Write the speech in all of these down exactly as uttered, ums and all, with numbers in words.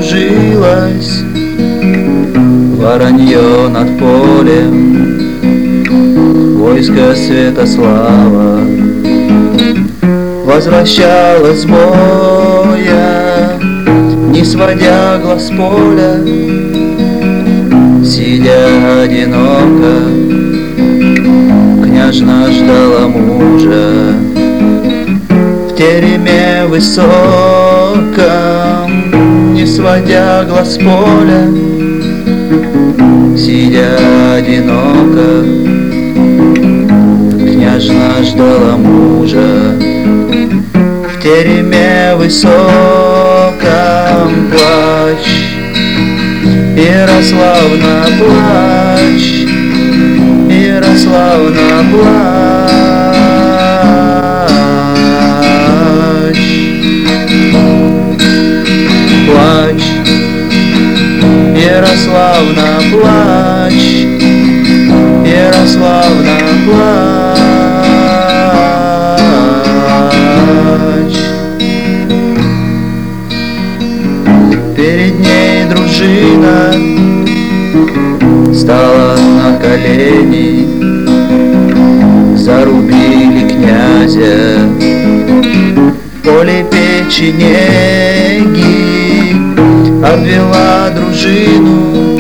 кружилось воронье над полем, войско Святослава возвращалось с боя, не сводя глаз с поля, сидя одиноко, княжна ждала мужа. В тереме высоком, не сводя глаз с поля, сидя одиноко, княжна ждала мужа. В тереме высоком плачь, Ярославна, плачь, Ярославна, плачь, плачь, Ярославна, плачь, Ярославна, плачь. Перед ней дружина стала на колени, зарубили князя в поле печенеги, обвела дружину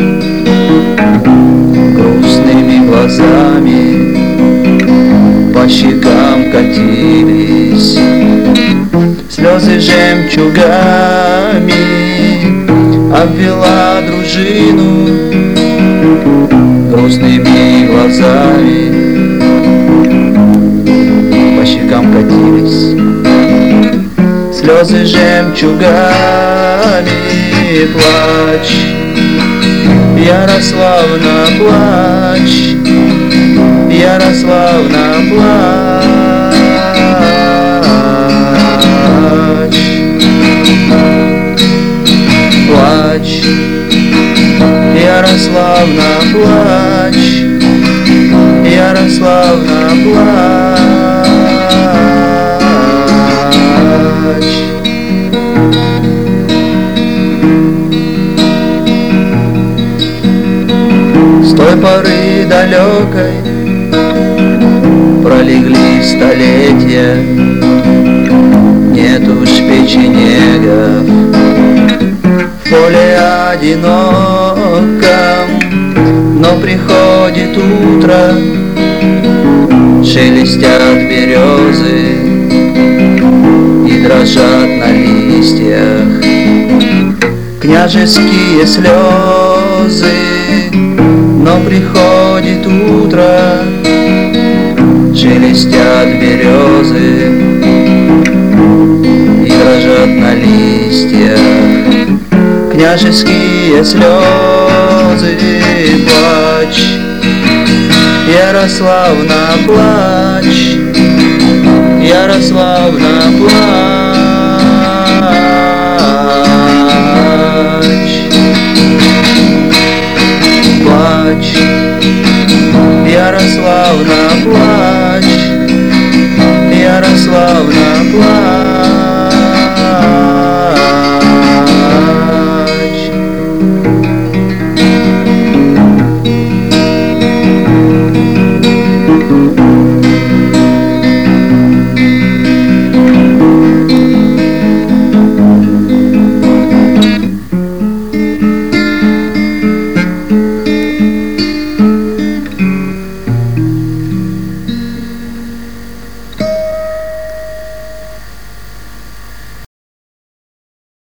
грустными глазами, по щекам катились слезы жемчугами, обвела дружину грустными глазами, по щекам катились слезы жемчугами. Плачь, Ярославна, плачь, Ярославна, плачь, плачь, Ярославна, плачь, Ярославна, плачь. С той поры далекой пролегли столетия, нет уж печенегов в поле одиноком, но приходит утро, шелестят березы и дрожат на листьях княжеские слезы. Но приходит утро, шелестят березы и дрожат на листьях княжеские слезы. Плачь, Ярославна, плачь, Ярославна, плачь, плачь, Ярославна, плачь, Ярославна, плачь.